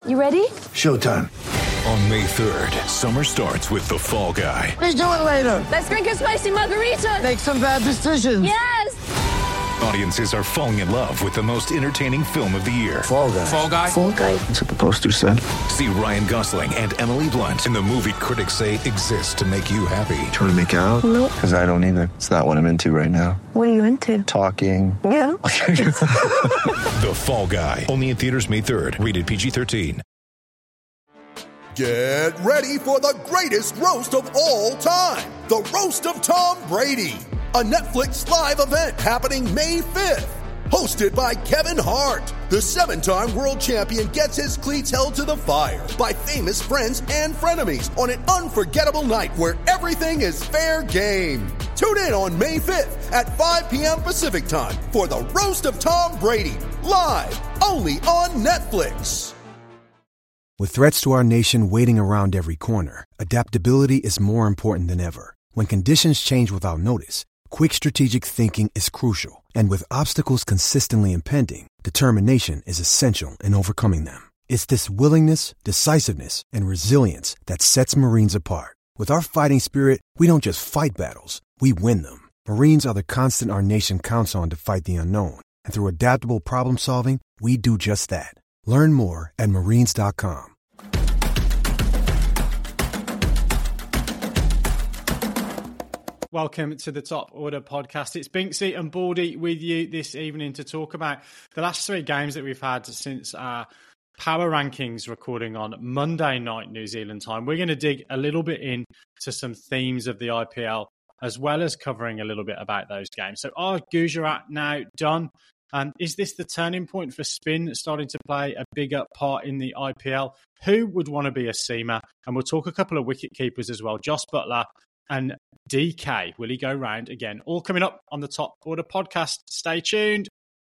You ready? Showtime. On May 3rd, summer starts with The Fall Guy. Let's do it later. Let's drink a spicy margarita. Make some bad decisions. Yes! Audiences are falling in love with the most entertaining film of the year. Fall Guy. Fall Guy? Fall Guy. That's what the poster said. See Ryan Gosling and Emily Blunt in the movie critics say exists to make you happy. Trying to make it out? Nope. Because I don't either. It's not what I'm into right now. What are you into? Talking. Yeah. The Fall Guy. Only in theaters May 3rd. Rated PG-13. Get ready for the greatest roast of all time. The Roast of Tom Brady. A Netflix live event happening May 5th. Hosted by Kevin Hart. The 7-time world champion gets his cleats held to the fire by famous friends and frenemies on an unforgettable night where everything is fair game. Tune in on May 5th at 5 p.m. Pacific time for the Roast of Tom Brady. Live only on Netflix. With threats to our nation waiting around every corner, adaptability is more important than ever. When conditions change without notice, quick strategic thinking is crucial. And with obstacles consistently impending, determination is essential in overcoming them. It's this willingness, decisiveness, and resilience that sets Marines apart. With our fighting spirit, we don't just fight battles, we win them. Marines are the constant our nation counts on to fight the unknown. And through adaptable problem solving, we do just that. Learn more at marines.com. Welcome to the Top Order podcast. It's Binksy and Baldy with you this evening to talk about the last 3 games that we've had since our power rankings recording on Monday night New Zealand time. We're going to dig a little bit into some themes of the IPL as well as covering a little bit about those games. So are Gujarat now done? Is this the turning point for spin starting to play a bigger part in the IPL? Who would want to be a seamer? And we'll talk a couple of wicket keepers as well. Jos Buttler and DK. Will he go round again? All coming up on the Top Order podcast. Stay tuned.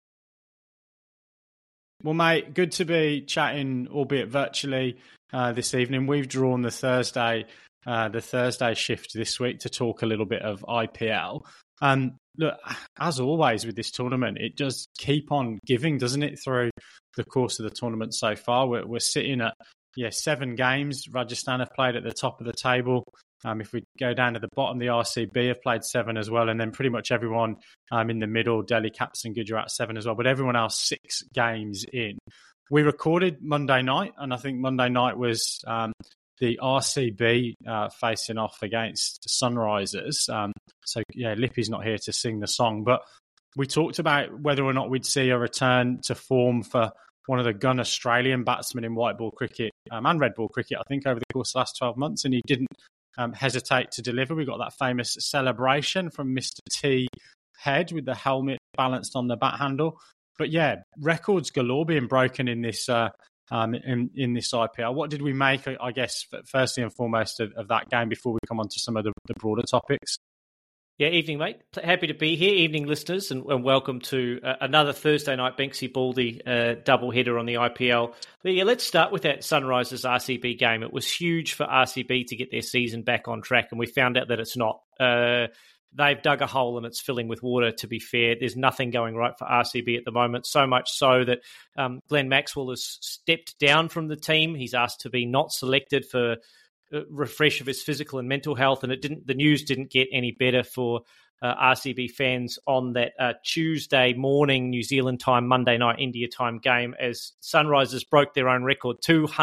Well, mate, good to be chatting, albeit virtually, this evening. We've drawn the Thursday shift this week to talk a little bit of IPL. Look, as always with this tournament, it does keep on giving, doesn't it, through the course of the tournament so far? We're sitting at 7 games. Rajasthan have played at the top of the table. If we go down to the bottom, the RCB have played 7 as well, and then pretty much everyone in the middle, Delhi Caps and Gujarat 7 as well, but everyone else 6 games in. We recorded Monday night, and I think Monday night was the RCB facing off against Sunrisers. Lippy's not here to sing the song, but we talked about whether or not we'd see a return to form for one of the gun Australian batsmen in white ball cricket and red ball cricket, I think, over the course of the last 12 months, and he didn't hesitate to deliver. We got that famous celebration from Mr. T Head with the helmet balanced on the bat handle. But yeah, records galore being broken in this in this IPL. What did we make, I guess, firstly and foremost of that game before we come on to some of the broader topics? Yeah, evening, mate. Happy to be here. Evening, listeners, and welcome to another Thursday night Binksy Baldy double header on the IPL. But yeah, let's start with that Sunrisers RCB game. It was huge for RCB to get their season back on track, and we found out that it's not. They've dug a hole and it's filling with water, to be fair. There's nothing going right for RCB at the moment, so much so that Glenn Maxwell has stepped down from the team. He's asked to be not selected for refresh of his physical and mental health, and the news didn't get any better for RCB fans on that Tuesday morning New Zealand time, Monday night India time game, as Sunrisers broke their own record,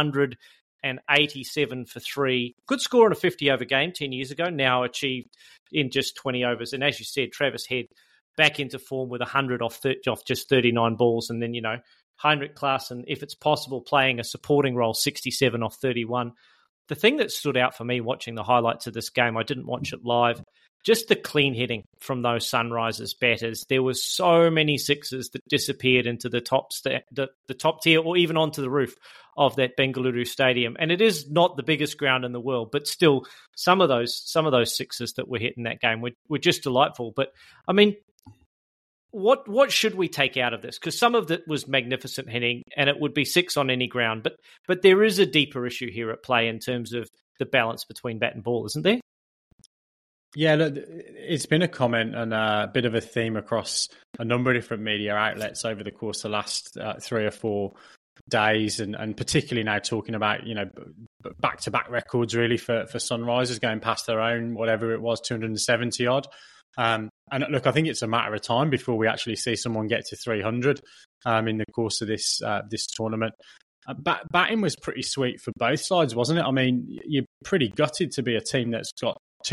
287 for 3. Good score in a 50-over game 10 years ago, now achieved in just 20 overs. And as you said, Travis Head back into form with 100 off just 39 balls, and then, Heinrich Klaasen, if it's possible, playing a supporting role, 67 off 31. The thing that stood out for me watching the highlights of this game, I didn't watch it live, just the clean hitting from those Sunrisers batters. There were so many sixes that disappeared into the top tier, or even onto the roof of that Bengaluru stadium. And it is not the biggest ground in the world, but still, some of those sixes that were hit in that game were just delightful. But I mean, what should we take out of this? Because some of it was magnificent hitting, and it would be 6 on any ground. But there is a deeper issue here at play in terms of the balance between bat and ball, isn't there? Yeah, look, it's been a comment and a bit of a theme across a number of different media outlets over the course of the last 3 or 4 days, and particularly now talking about, back-to-back records really for Sunrisers, going past their own, whatever it was, 270 odd. And look, I think it's a matter of time before we actually see someone get to 300 in the course of this tournament. Batting was pretty sweet for both sides, wasn't it? I mean, you're pretty gutted to be a team that's got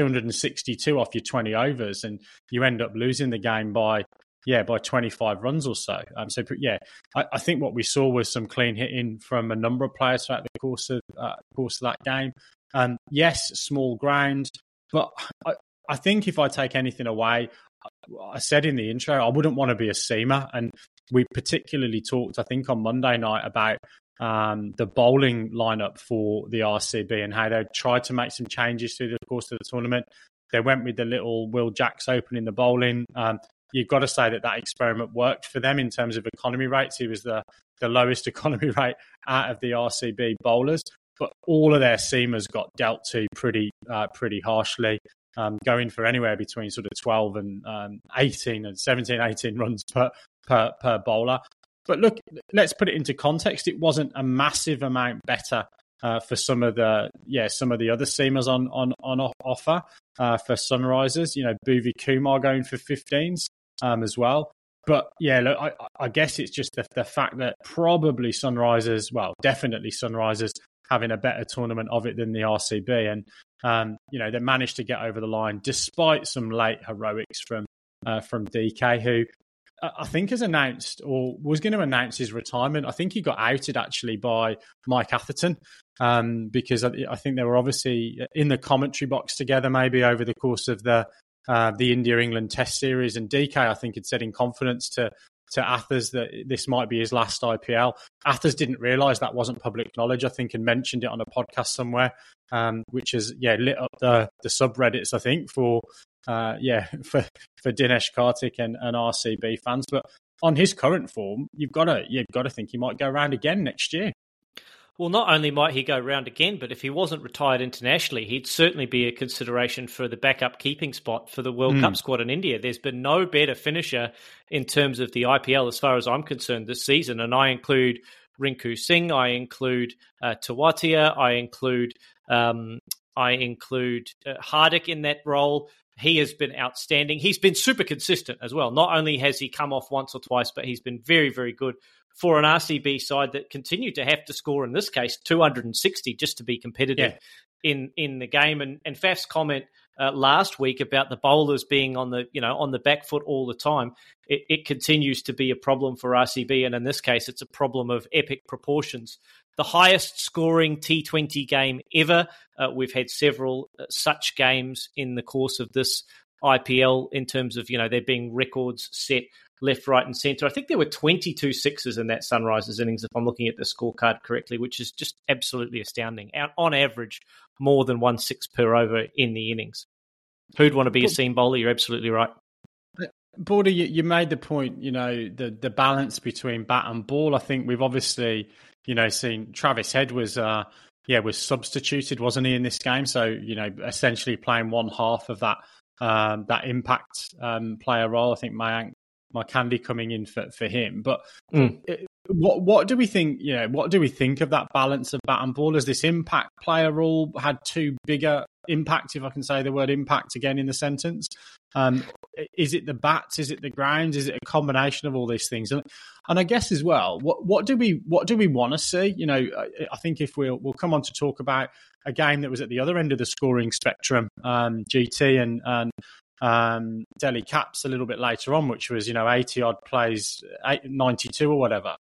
262 off your 20 overs, and you end up losing the game by 25 runs or so. I think what we saw was some clean hitting from a number of players throughout the course of that game. Yes, small ground, but I think if I take anything away, I said in the intro, I wouldn't want to be a seamer, and we particularly talked, I think, on Monday night about the bowling lineup for the RCB and how they tried to make some changes through the course of the tournament. They went with the little Will Jacks opening the bowling. You've got to say that experiment worked for them in terms of economy rates. He was the lowest economy rate out of the RCB bowlers, but all of their seamers got dealt to pretty harshly, going for anywhere between sort of 12 and 18 and 17, 18 runs per bowler. But look, let's put it into context. It wasn't a massive amount better for some of the other seamers on offer for Sunrisers. Bhuvi Kumar going for 15s as well. But yeah, look, I guess it's just the fact that probably Sunrisers, definitely Sunrisers, having a better tournament of it than the RCB, and they managed to get over the line despite some late heroics from DK, who I think has announced or was going to announce his retirement. I think he got outed actually by Mike Atherton because I think they were obviously in the commentary box together maybe over the course of the India-England Test series, and DK I think had said in confidence to Athers that this might be his last IPL. Athers didn't realise that wasn't public knowledge, I think, and mentioned it on a podcast somewhere, which has lit up the subreddits, I think, for Dinesh Karthik and RCB fans. But on his current form, you've got to think he might go around again next year. Well, not only might he go round again, but if he wasn't retired internationally, he'd certainly be a consideration for the backup keeping spot for the World Cup squad in India. There's been no better finisher in terms of the IPL as far as I'm concerned this season, and I include Rinku Singh, I include Tewatia, I include Hardik in that role. He has been outstanding. He's been super consistent as well. Not only has he come off once or twice, but he's been very, very good for an RCB side that continued to have to score, in this case, 260 just to be competitive in the game. And Faf's comment last week about the bowlers being on the back foot all the time, it continues to be a problem for RCB. And in this case, it's a problem of epic proportions. The highest scoring T20 game ever. We've had several such games in the course of this IPL in terms of, there being records set left, right and centre. I think there were 22 sixes in that Sunrisers innings, if I'm looking at the scorecard correctly, which is just absolutely astounding. On average, more than 1 6 per over in the innings. Who'd want to be a seam bowler? You're absolutely right. Border, you made the point, the balance between bat and ball. I think we've obviously, seen Travis Head was substituted, wasn't he, in this game? So, essentially playing one half of that impact player role. I think Mayank Markandi coming in for him. But what do we think? What do we think of that balance of bat and ball? Has this impact player rule had too bigger impact, if I can say the word impact again in the sentence? Is it the bats? Is it the grounds? Is it a combination of all these things? And I guess as well, what do we want to see? I think if we'll come on to talk about a game that was at the other end of the scoring spectrum, GT and Delhi Caps a little bit later on, which was 80 odd plays, 92 or whatever.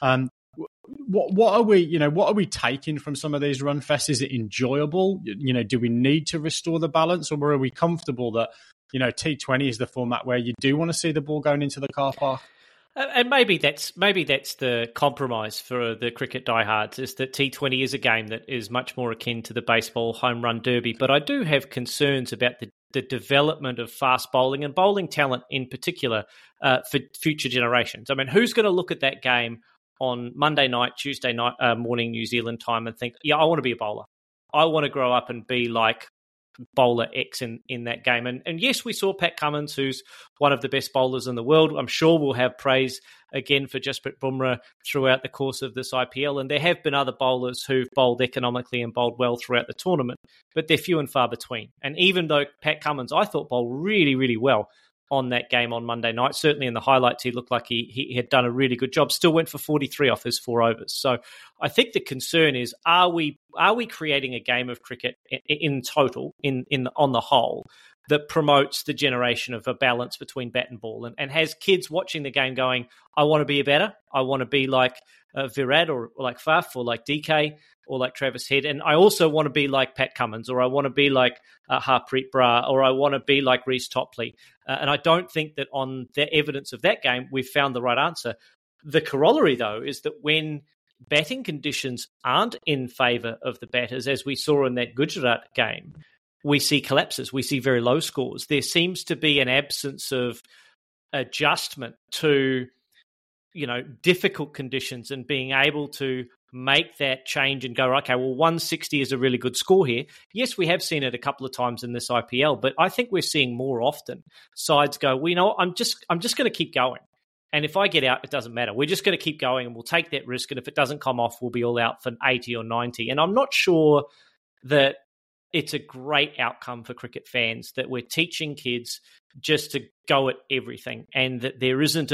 What are we taking from some of these run fests? Is it enjoyable? Do we need to restore the balance, or are we comfortable that T20 is the format where you do want to see the ball going into the car park? And maybe that's the compromise for the cricket diehards, is that T20 is a game that is much more akin to the baseball home run derby. But I do have concerns about the development of fast bowling and bowling talent in particular for future generations. I mean, who's going to look at that game on Monday night, Tuesday night morning New Zealand time and think, I want to be a bowler. I want to grow up and be like bowler X in that game. And yes, we saw Pat Cummins, who's one of the best bowlers in the world. I'm sure we'll have praise again for Jasprit Bumrah throughout the course of this IPL. And there have been other bowlers who've bowled economically and bowled well throughout the tournament, but they're few and far between. And even though Pat Cummins, I thought, bowled really, really well on that game on Monday night, certainly in the highlights, he looked like he had done a really good job, still went for 43 off his 4 overs. So I think the concern is, are we creating a game of cricket in total, on the whole, that promotes the generation of a balance between bat and ball and has kids watching the game going, I want to be better, I want to be like Virat or like Faf or like DK or like Travis Head, and I also want to be like Pat Cummins, or I want to be like Harpreet Brar, or I want to be like Reece Topley. And I don't think that on the evidence of that game, we've found the right answer. The corollary, though, is that when batting conditions aren't in favour of the batters, as we saw in that Gujarat game, we see collapses, we see very low scores. There seems to be an absence of adjustment to, difficult conditions and being able to make that change and go, okay, well, 160 is a really good score here. Yes, we have seen it a couple of times in this IPL, but I think we're seeing more often sides go, I'm just going to keep going. And if I get out, it doesn't matter. We're just going to keep going and we'll take that risk. And if it doesn't come off, we'll be all out for 80 or 90. And I'm not sure that it's a great outcome for cricket fans that we're teaching kids just to go at everything, and that there isn't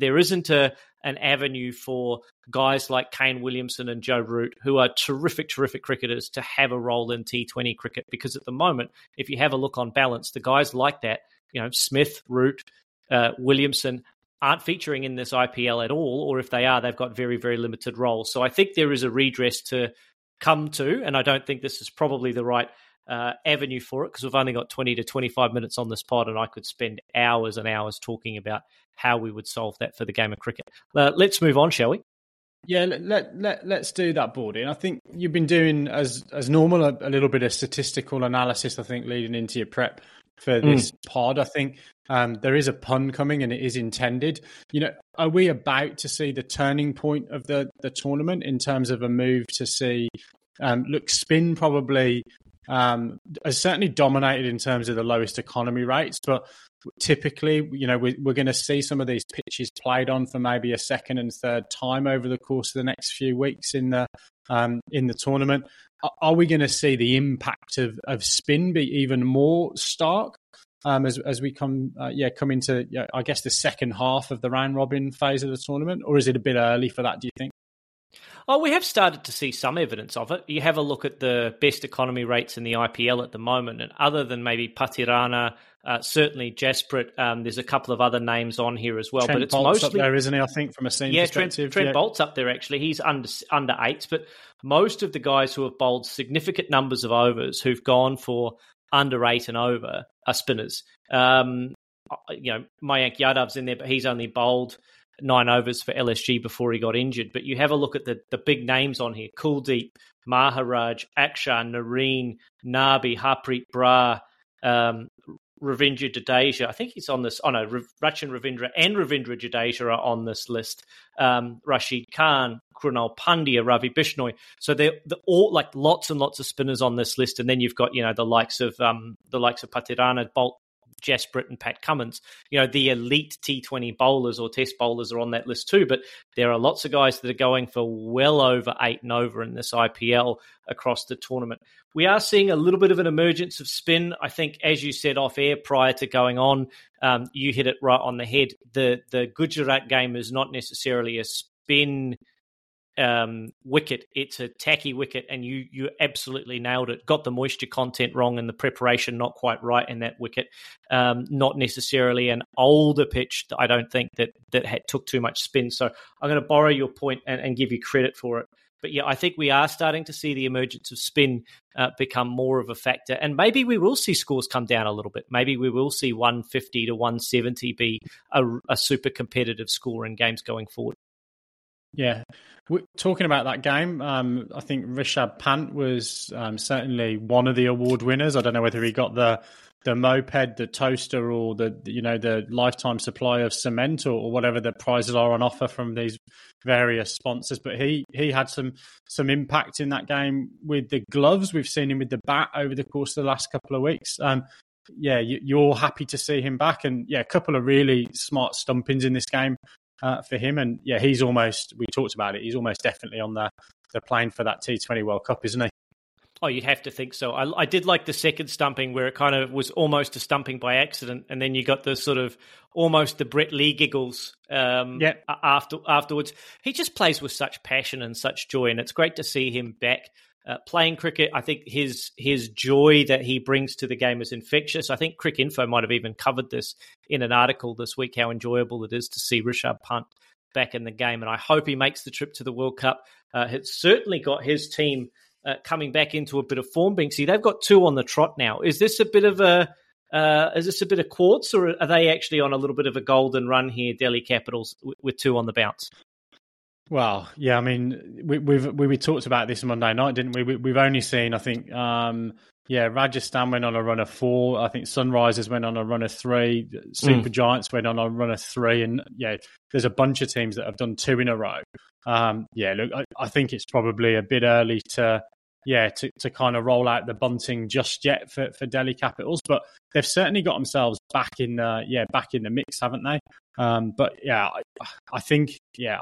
an avenue for guys like Kane Williamson and Joe Root, who are terrific cricketers, to have a role in T20 cricket. Because at the moment, if you have a look on balance, the guys like that, Smith, Root, Williamson, aren't featuring in this IPL at all, or if they are, they've got very, very limited roles. So I think there is a redress to come to, and I don't think this is probably the right avenue for it, because we've only got 20 to 25 minutes on this pod, and I could spend hours and hours talking about how we would solve that for the game of cricket. Let's move on, shall we? Yeah, let's do that, Bordy. And I think you've been doing, as normal, a little bit of statistical analysis, I think, leading into your prep for this pod. I think there is a pun coming, and it is intended. Are we about to see the turning point of the tournament in terms of a move to see, spin probably has certainly dominated in terms of the lowest economy rates, but typically, we're going to see some of these pitches played on for maybe a second and third time over the course of the next few weeks in the tournament. Are we going to see the impact of spin be even more stark as we come into, I guess, the second half of the round robin phase of the tournament, or is it a bit early for that, do you think? Oh, we have started to see some evidence of it. You have a look at the best economy rates in the IPL at the moment, and other than maybe Patirana, certainly Jasprit, there's a couple of other names on here as well. Trent but it's Bolt's mostly up there, isn't he? I think from a seam perspective. Trent Bolt's up there actually. He's under eights, but most of the guys who have bowled significant numbers of overs, who've gone for under 8 and over, are spinners. Mayank Yadav's in there, but he's only bowled 9 overs for LSG before he got injured. But you have a look at the big names on here: Kuldeep, Maharaj, Akshar, Nareen, Nabi, Harpreet Brar, Ravindra Jadeja. I think he's on this. Rachin Ravindra and Ravindra Jadeja are on this list. Rashid Khan, Krunal Pandya, Ravi Bishnoi. So they're all like lots and lots of spinners on this list. And then you've got the likes of Patirana, Bolt, Jasprit and Pat Cummins. The elite T20 bowlers or test bowlers are on that list too, but there are lots of guys that are going for well over 8 and over in this IPL across the tournament. We are seeing a little bit of an emergence of spin. I think, as you said off air prior to going on, you hit it right on the head. The Gujarat game is not necessarily a spin wicket. It's a tacky wicket, and you absolutely nailed it. Got the moisture content wrong and the preparation not quite right in that wicket. Not necessarily an older pitch, I don't think, that took too much spin. So I'm going to borrow your point and give you credit for it. But yeah, I think we are starting to see the emergence of spin become more of a factor. And maybe we will see scores come down a little bit. Maybe we will see 150 to 170 be a super competitive score in games going forward. Yeah. Talking about that game, I think Rishabh Pant was certainly one of the award winners. I don't know whether he got the moped, the toaster, or the lifetime supply of cement, or whatever the prizes are on offer from these various sponsors. But he had some impact in that game with the gloves. We've seen him with the bat over the course of the last couple of weeks. You're happy to see him back, and a couple of really smart stumpings in this game for him. And he's almost, we talked about it, he's almost definitely on the plane for that T20 World Cup, isn't he? Oh, you'd have to think so. I did like the second stumping where it kind of was almost a stumping by accident, and then you got the sort of almost the Brett Lee giggles afterwards. He just plays with such passion and such joy, and it's great to see him back playing cricket. I think his joy that he brings to the game is infectious. I think Cricinfo might have even covered this in an article this week, how enjoyable it is to see Rishabh Pant back in the game, and I hope he makes the trip to the World Cup. It's certainly got his team coming back into a bit of form. Binksy, they've got 2 on the trot now. Is this a bit of quartz, or are they actually on a little bit of a golden run here, Delhi Capitals, with 2 on the bounce? Well, yeah, I mean, we talked about this Monday night, didn't we? We've only seen, I think, Rajasthan went on a run of 4. I think Sunrisers went on a run of 3. Super Giants went on a run of 3, and there's a bunch of teams that have done 2 in a row. Look, I think it's probably a bit early to kind of roll out the bunting just yet for Delhi Capitals, but they've certainly got themselves back in the mix, haven't they? I think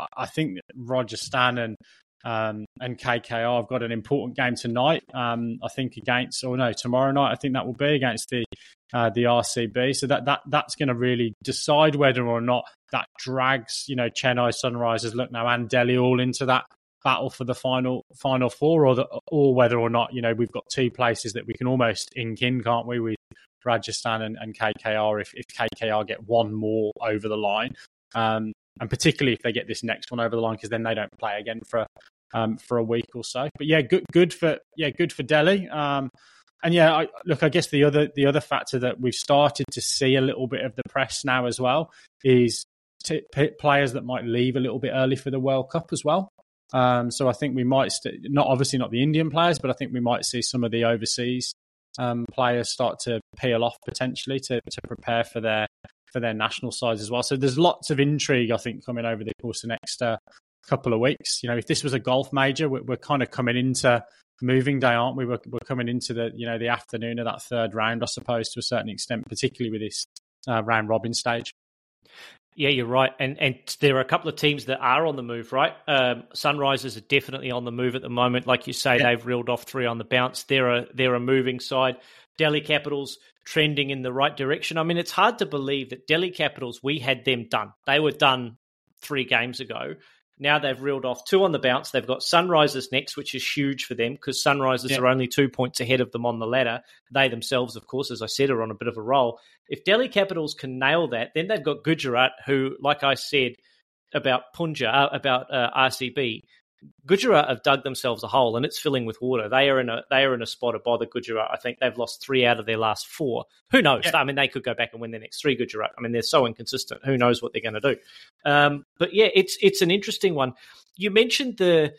Rajasthan and KKR have got an important game tonight. I think tomorrow night. I think that will be against the RCB. So that's going to really decide whether or not that drags Chennai, Sunrisers, Lucknow, and Delhi all into that battle for the final 4, or whether or not we've got 2 places that we can almost ink in, can't we, with Rajasthan and KKR if KKR get one more over the line, and particularly if they get this next one over the line, because then they don't play again for a week or so. But good for Delhi. I guess the other factor that we've started to see a little bit of the press now as well is players that might leave a little bit early for the World Cup as well. So I think we might not the Indian players, but I think we might see some of the overseas players start to peel off potentially to prepare for their national sides as well. So there's lots of intrigue, I think, coming over the course of the next couple of weeks. If this was a golf major, we're kind of coming into moving day, aren't we? We're coming into the afternoon of that third round, I suppose, to a certain extent, particularly with this round robin stage. Yeah, you're right. And there are a couple of teams that are on the move, right? Sunrisers are definitely on the move at the moment. Like you say, They've reeled off 3 on the bounce. They're a moving side. Delhi Capitals trending in the right direction. I mean, it's hard to believe that Delhi Capitals, we had them done. They were done 3 games ago. Now they've reeled off 2 on the bounce. They've got Sunrisers next, which is huge for them because Sunrisers are only 2 points ahead of them on the ladder. They themselves, of course, as I said, are on a bit of a roll. If Delhi Capitals can nail that, then they've got Gujarat, who, like I said about RCB, Gujarat have dug themselves a hole and it's filling with water. They are in a spot of bother, Gujarat. I think they've lost 3 out of their last 4. Who knows? Yeah. I mean, they could go back and win their next 3, Gujarat. I mean, they're so inconsistent. Who knows what they're going to do? But yeah, it's an interesting one. You mentioned the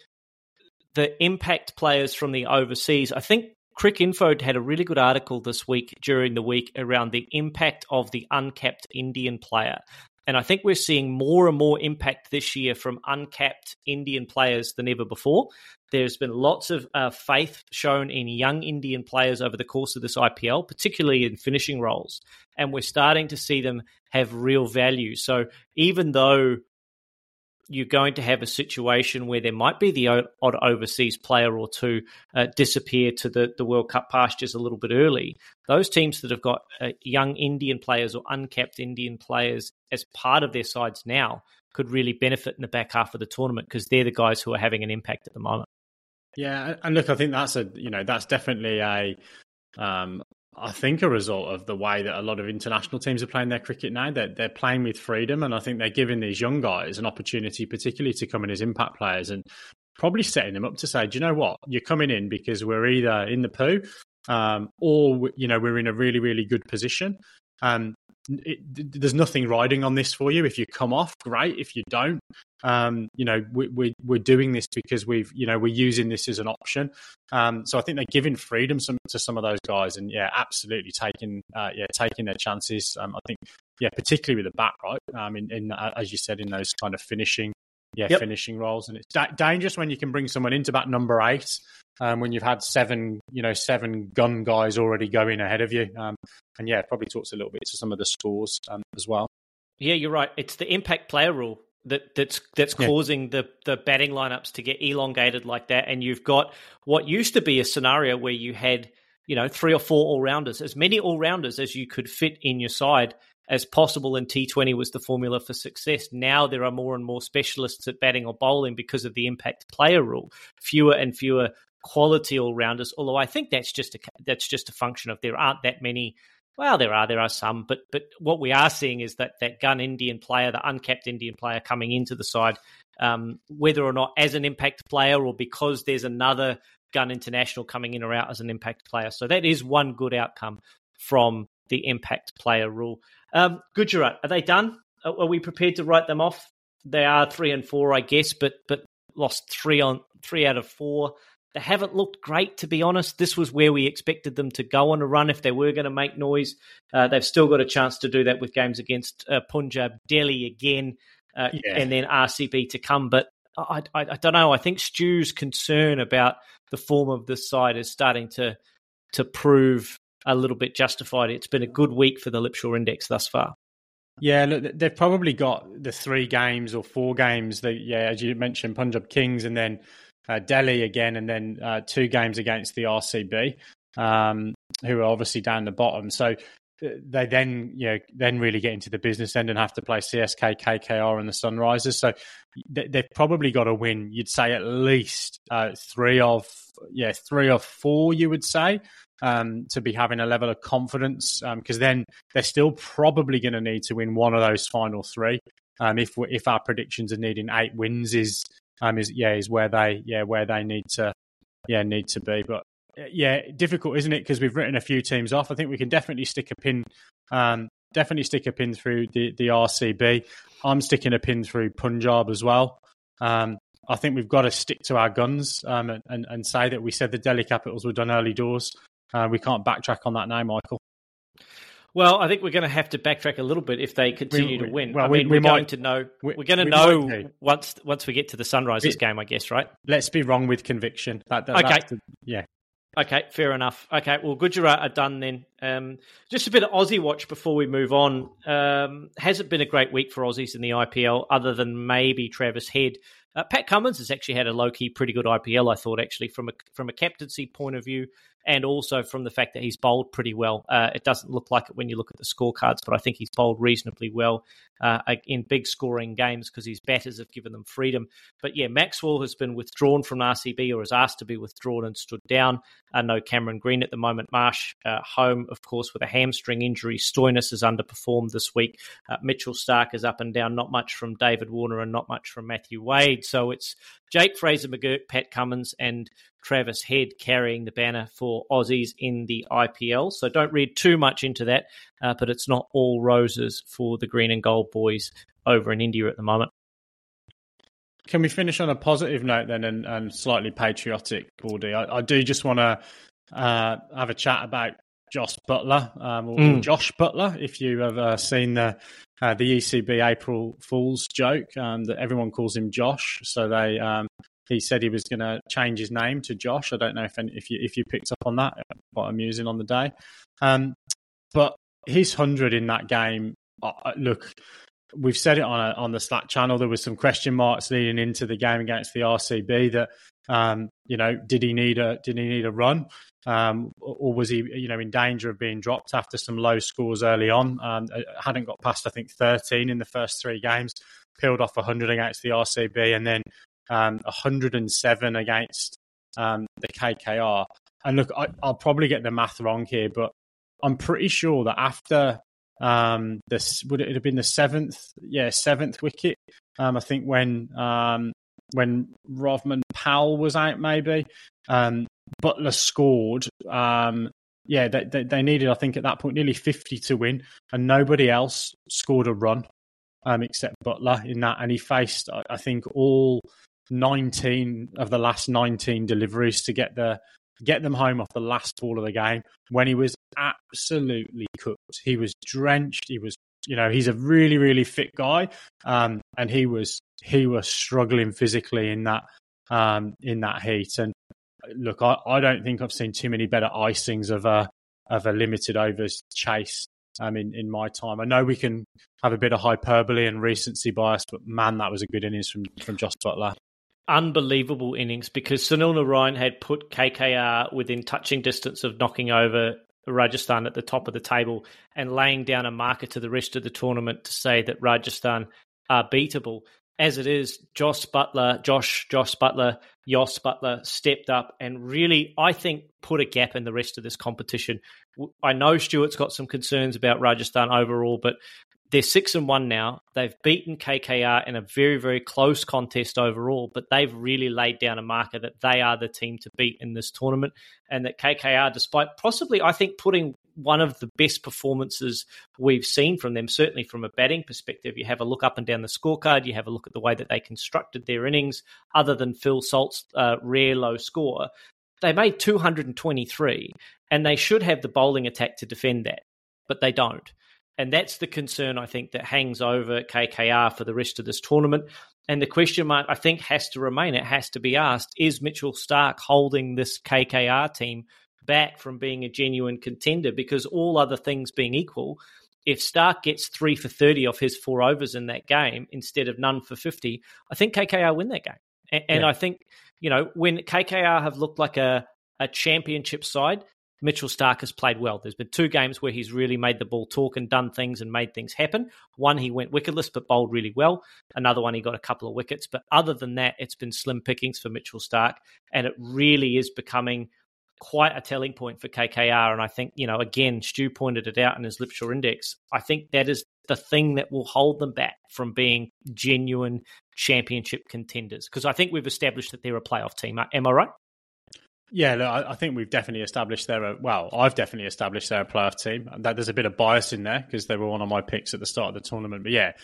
impact players from the overseas. I think Cricinfo had a really good article during the week around the impact of the uncapped Indian player. And I think we're seeing more and more impact this year from uncapped Indian players than ever before. There's been lots of faith shown in young Indian players over the course of this IPL, particularly in finishing roles. And we're starting to see them have real value. So even though you're going to have a situation where there might be the odd overseas player or 2 disappear to the World Cup pastures a little bit early, those teams that have got young Indian players or uncapped Indian players as part of their sides now could really benefit in the back half of the tournament because they're the guys who are having an impact at the moment. Yeah, and look, I think that's definitely a result of the way that a lot of international teams are playing their cricket now. They're playing with freedom, and I think they're giving these young guys an opportunity, particularly to come in as impact players, and probably setting them up to say, do you know what? You're coming in because we're either in the poo or we're in a really, really good position. There's nothing riding on this for you. If you come off, great. If you don't, we're doing this because we're using this as an option. So I think they're giving freedom to some of those guys, and absolutely taking their chances. I think particularly with the bat, right? As you said, in those kind of finishing finishing roles. And it's dangerous when you can bring someone into that number 8 when you've had 7 gun guys already going ahead of you. And it probably talks a little bit to some of the scores as well. Yeah, you're right. It's the impact player rule that's causing the batting lineups to get elongated like that. And you've got what used to be a scenario where you had 3 or 4 all-rounders, as many all-rounders as you could fit in your side as possible, and T20 was the formula for success. Now there are more and more specialists at batting or bowling because of the impact player rule. Fewer and fewer quality all-rounders, although I think that's just a function of there aren't that many. Well, there are some, but what we are seeing is that gun Indian player, the uncapped Indian player coming into the side, whether or not as an impact player or because there's another gun international coming in or out as an impact player. So that is one good outcome from the impact player rule. Gujarat, are they done? Are we prepared to write them off? They are 3-4, I guess, but lost 3 out of 4. They haven't looked great, to be honest. This was where we expected them to go on a run if they were going to make noise. They've still got a chance to do that with games against Punjab, Delhi again, and then RCB to come. But I don't know. I think Stu's concern about the form of this side is starting to prove a little bit justified. It's been a good week for the Lipshaw Index thus far. Yeah, look, they've probably got the 3 games or 4 games that, as you mentioned, Punjab Kings and then Delhi again, and then 2 games against the RCB, who are obviously down the bottom. So they then really get into the business end and have to play CSK, KKR, and the Sunrisers. So they've probably got to win. You'd say at least 3 of 4. You would say to be having a level of confidence, because then they're still probably going to need to win one of those final 3. If our predictions are needing 8 wins is where they need to be. But difficult, isn't it? Because we've written a few teams off. I think we can definitely stick a pin through the RCB. I'm sticking a pin through Punjab as well. I think we've got to stick to our guns and say that we said the Delhi Capitals were done early doors. We can't backtrack on that now, Michael. Well, I think we're going to have to backtrack a little bit if they continue to win. Well, we're going to know once we get to the Sunrisers game, I guess, right? Let's be wrong with conviction. Okay. Okay, fair enough. Okay, well, Gujarat are done then. Just a bit of Aussie watch before we move on. Hasn't been a great week for Aussies in the IPL, other than maybe Travis Head. Pat Cummins has actually had a low-key pretty good IPL, I thought, actually, from a captaincy point of view, and also from the fact that he's bowled pretty well. It doesn't look like it when you look at the scorecards, but I think he's bowled reasonably well in big scoring games because his batters have given them freedom. But yeah, Maxwell has been withdrawn from RCB, or is asked to be withdrawn, and stood down. No Cameron Green at the moment. Marsh home, of course, with a hamstring injury. Stoinis has underperformed this week. Mitchell Stark is up and down. Not much from David Warner and not much from Matthew Wade. So it's Jake Fraser-McGurk, Pat Cummins and Travis Head carrying the banner for Aussies in the IPL. So don't read too much into that, but it's not all roses for the green and gold boys over in India at the moment. Can we finish on a positive note then and slightly patriotic, Baldy? I do just want to have a chat about Josh Butler, or Josh Butler, if you have seen the ECB April Fool's joke, that everyone calls him Josh. So he said he was going to change his name to Josh. I don't know if you picked up on that. Quite amusing on the day. But his 100 in that game, look, we've said it on the Slack channel. There was some question marks leading into the game against the RCB that did he need a run, or was he in danger of being dropped after some low scores early on? Hadn't got past, I think, 13 in the first 3 games. Peeled off 100 against the RCB and then 107 against the KKR. And look, I'll probably get the math wrong here, but I'm pretty sure that after would it have been the 7th wicket? I think when Rovman Powell was out, maybe Butler scored. They needed, I think, at that point nearly 50 to win, and nobody else scored a run except Butler in that, and he faced, I think, all 19 of the last 19 deliveries to get them home off the last ball of the game, when he was absolutely cooked. He was drenched. He was he's a really, really fit guy, and he was struggling physically in that heat. And look, I don't think I've seen too many better icings of a limited overs chase in my time. I know we can have a bit of hyperbole and recency bias, but man, that was a good innings from Jos Buttler. Unbelievable innings, because Sunil Narayan had put KKR within touching distance of knocking over Rajasthan at the top of the table and laying down a marker to the rest of the tournament to say that Rajasthan are beatable. As it is, Jos Buttler stepped up and really, I think, put a gap in the rest of this competition. I know Stuart's got some concerns about Rajasthan overall, but they're 6-1 now. They've beaten KKR in a very, very close contest overall, but they've really laid down a marker that they are the team to beat in this tournament, and that KKR, despite possibly, I think, putting one of the best performances we've seen from them, certainly from a batting perspective. You have a look up and down the scorecard, you have a look at the way that they constructed their innings, other than Phil Salt's rare low score. They made 223, and they should have the bowling attack to defend that, but they don't. And that's the concern, I think, that hangs over KKR for the rest of this tournament. And the question mark, I think, has to remain. It has to be asked, is Mitchell Starc holding this KKR team back from being a genuine contender? Because all other things being equal, if Starc gets 3 for 30 off his 4 overs in that game instead of none for 50, I think KKR win that game. And I think, when KKR have looked like a championship side, Mitchell Starc has played well. There's been 2 games where he's really made the ball talk and done things and made things happen. One, he went wicketless but bowled really well. Another one, he got a couple of wickets. But other than that, it's been slim pickings for Mitchell Starc, and it really is becoming quite a telling point for KKR. And I think, again, Stu pointed it out in his Lipshaw Index. I think that is the thing that will hold them back from being genuine championship contenders, because I think we've established that they're a playoff team. Am I right? Yeah, look, I think we've definitely established I've definitely established they're a playoff team. That there's a bit of bias in there because they were one of my picks at the start of the tournament. But yeah,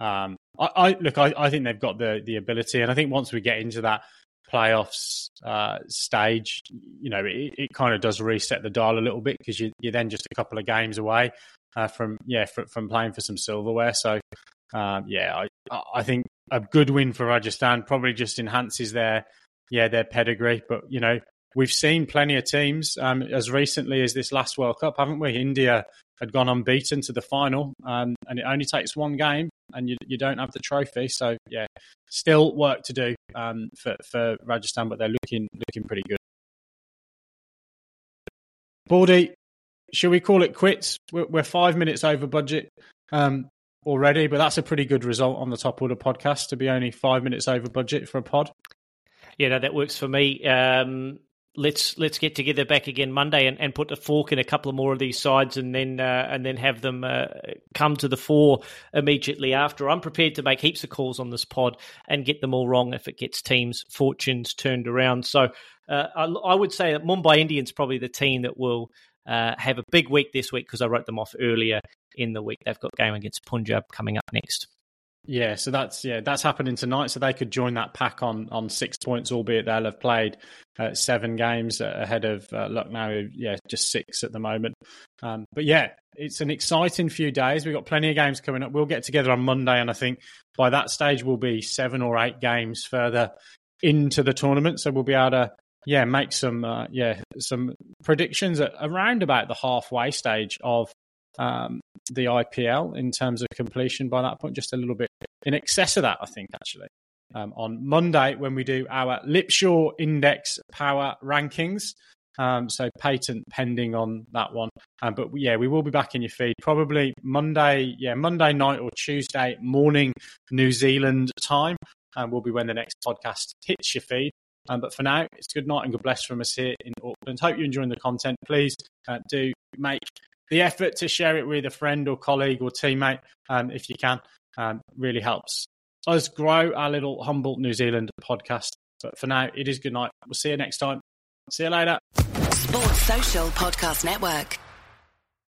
I think they've got the ability, and I think once we get into that playoffs stage, it kind of does reset the dial a little bit, because you're then just a couple of games away from playing for some silverware. So I think a good win for Rajasthan probably just enhances their pedigree. But we've seen plenty of teams as recently as this last World Cup, haven't we? India had gone unbeaten to the final, and it only takes one game and you don't have the trophy. So, yeah, still work to do for Rajasthan, but they're looking pretty good. Baldy, should we call it quits? We're 5 minutes over budget already, but that's a pretty good result on the Top Order podcast to be only 5 minutes over budget for a pod. Yeah, no, that works for me. Let's get together back again Monday and put a fork in a couple of more of these sides, and then have them come to the fore immediately after. I'm prepared to make heaps of calls on this pod and get them all wrong if it gets teams' fortunes turned around. So I would say that Mumbai Indians probably the team that will have a big week this week, because I wrote them off earlier in the week. They've got a game against Punjab coming up next. Yeah, so that's happening tonight. So they could join that pack on 6 points, albeit they'll have played 7 games ahead of Lucknow. Yeah, just 6 at the moment. But yeah, it's an exciting few days. We've got plenty of games coming up. We'll get together on Monday, and I think by that stage we'll be 7 or 8 games further into the tournament. So we'll be able to make some predictions at around about the halfway stage of the IPL in terms of completion by that point, just a little bit in excess of that, I think, actually. On Monday, when we do our Lipshaw Index Power Rankings, so patent pending on that one. But yeah, we will be back in your feed probably Monday night or Tuesday morning New Zealand time, will be when the next podcast hits your feed. But for now, it's good night and good bless from us here in Auckland. Hope you're enjoying the content. Please do make the effort to share it with a friend or colleague or teammate if you can. Really helps us grow our little humble New Zealand podcast. But for now, it is good night. We'll see you next time. See you later. Sports Social Podcast Network.